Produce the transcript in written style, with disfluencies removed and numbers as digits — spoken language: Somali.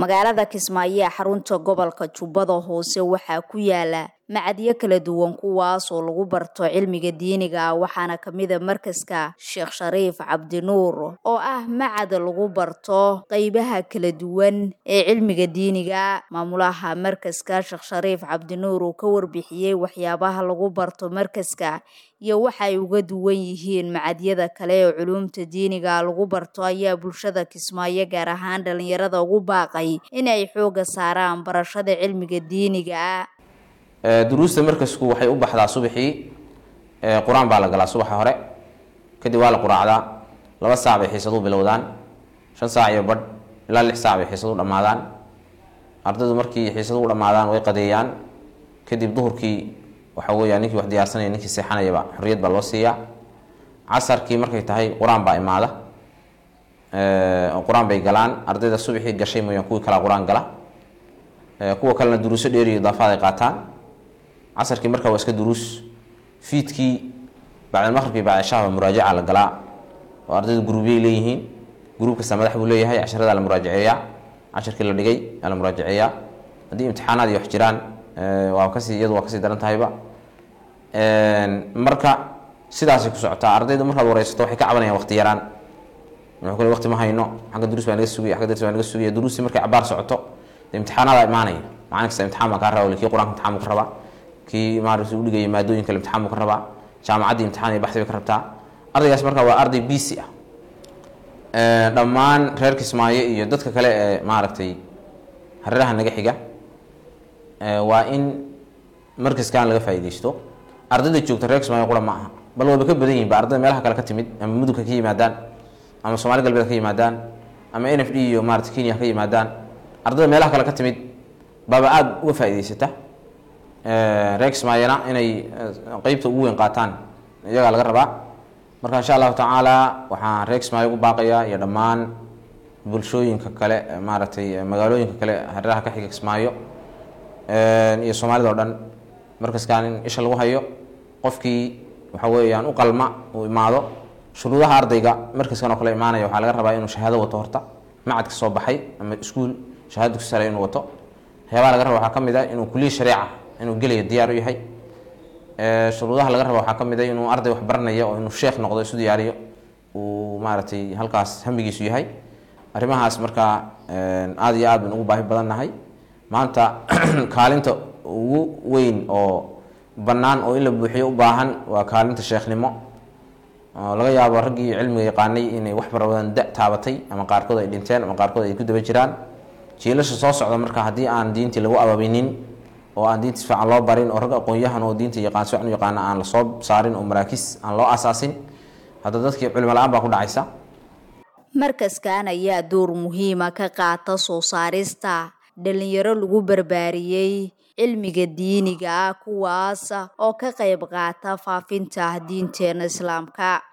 magaalada Kismaayo xarunta gobolka Jubbada Hoose waxaa ku yaala macadyo kala duwan kuwaas oo lagu barto cilmiga diiniga waxaana kamid ah markaska Sheekh Shariif Cabdi Nuur oo ah macad lagu barto qaybaha kala duwan ee cilmiga diiniga maamulaha markaska Sheekh Shariif Cabdi Nuur oo ka warbixiyay waxyaabaha lagu barto markaska iyo waxa ay uga duwan yihiin macadyada kale ee culuumta diiniga lagu barto ayaa bulshada Kismaayo gaar ahaan dhalinyarada ugu baaqay in ay xooga saaraan barashada cilmiga diiniga duruusta markasku waxay u baxdaa subaxii quraan baa la galaa subaxa hore kadib waa la quraacdaa 2 saac bay xiisadu bilowdaan 5 saac iyo badh ilaa 6 saac bay xiisadu dhamaadaan ardaydu markii xiisadu dhamaadaan way qadeeyaan kadib duhurkii waxa weeyaan ninkii wax diyaarsanaya ninkii seexanayaba xorriyad baa loo siiyaa casarkii markay tahay quraan baa imaada quraan bay galaan ardayda subaxii gashay mooyaan kuwii kala quraan gala kuwa kalena duruuso dheer iyo daafaad ay qaataan casarkii markaa waa iska duruus fiidkii bacda maqribkii bacda shaaba muraajaca la galaa oo ardaydu guruubay leeyihiin guruub kasta madax buu leeyahay casharada la muraajaceeyaa casharkii la dhigay la muraajaceeyaa haddii imtixaanaad iyo wax jiraan waa kasii daran tahayba marka sidaasay ku socotaa ardaydu markaad wareysato waxay ka cabanayaan waqti yaraan wuxuu kale waqti ma hayno xagga duruus baa naga sugaya xagga dars baa naga sugaya duruustii markay cabaar socoto imtixaanaad imaanaya macna kasta imtixaan baa ka rabaa kii quraanka imtixaan ka rabaa kii maaragtay u dhigay maadooyinka imtixaan ka rabaa jaamacadii imtixaan iyo baxthi ka rabtaa ardaygaas marka waa arday BC ah dhammaan reer Kismaayo iyo dadka kale ee maaragtay hareeraha naga xiga waa in markaskan laga faa'iideysto ardayda joogta reer Kismaayo qura ma aha bal waba ka badan yihiin ardayda meelaha kale ka timid ama mudug ka yimaadaan ama Soomaali galbeed ka yimaadaan ama NFD iyo maaragtay Kenya ka yimaadaan ardayda meelaha kale ka timid baba aad uga faa'iideysata reer Kismaayona inay qaybta ugu weyn qaataan iyaga laga rabaa marka insha Allah taala waxaan reer Kismaayo ugu baaqayaa iyo dhammaan bulshooyinka kale maaragtay magaalooyinka kale hareeraha ka xiga Kismaayo iyo Soomaalida oo dhan markaskan in isha lagu hayo qofkii waxa weeyaan u qalma oo imaado shuruudaha ardayga markaskan oo kale imaanaya waxa laga rabaa inuu shahaado wato horta macad ka soo baxay ama iskuul shahaado ku saaray inuu wato hay'adaha laga rabo waxa kamid ah inuu kulliye shariica inuu geliyo diyaar u yahay shuruudaha laga rabo waxa kamid ah inuu arday wax baranayo oo inuu sheekh noqdo isu diyaariyo uu maaragtay halkaas hamigiisu yahay arrimahaas marka aad iyo aad baan ugu baahi badanahay maanta kaalinta ugu weyn oo banaan oo in la buuxiyo u baahan waa kaalinta sheekhnimo laga yaabo raggii cilmiga yaqaanay inay wax badan taabatay ama qaarkood ay dhinteen ama qaarkood ay ku daba jiraan jiilasha soo socda marka haddii aan diintii lagu ababinin oo aan diinta fiican loo barin oo rag aqoon-yahan oo diinta yaqaan soo yaqaan aan la soo saarin oo maraakis aan loo asaasin hadda dadkii cilmi la'aan baa ku dhacaysa markaskan ayaa door muhiim ah ka qaata soo saarista dhalinyaro lagu barbaariyay cilmiga diiniga kuwaas oo ka qayb qaata faafinta diinteena Islaamka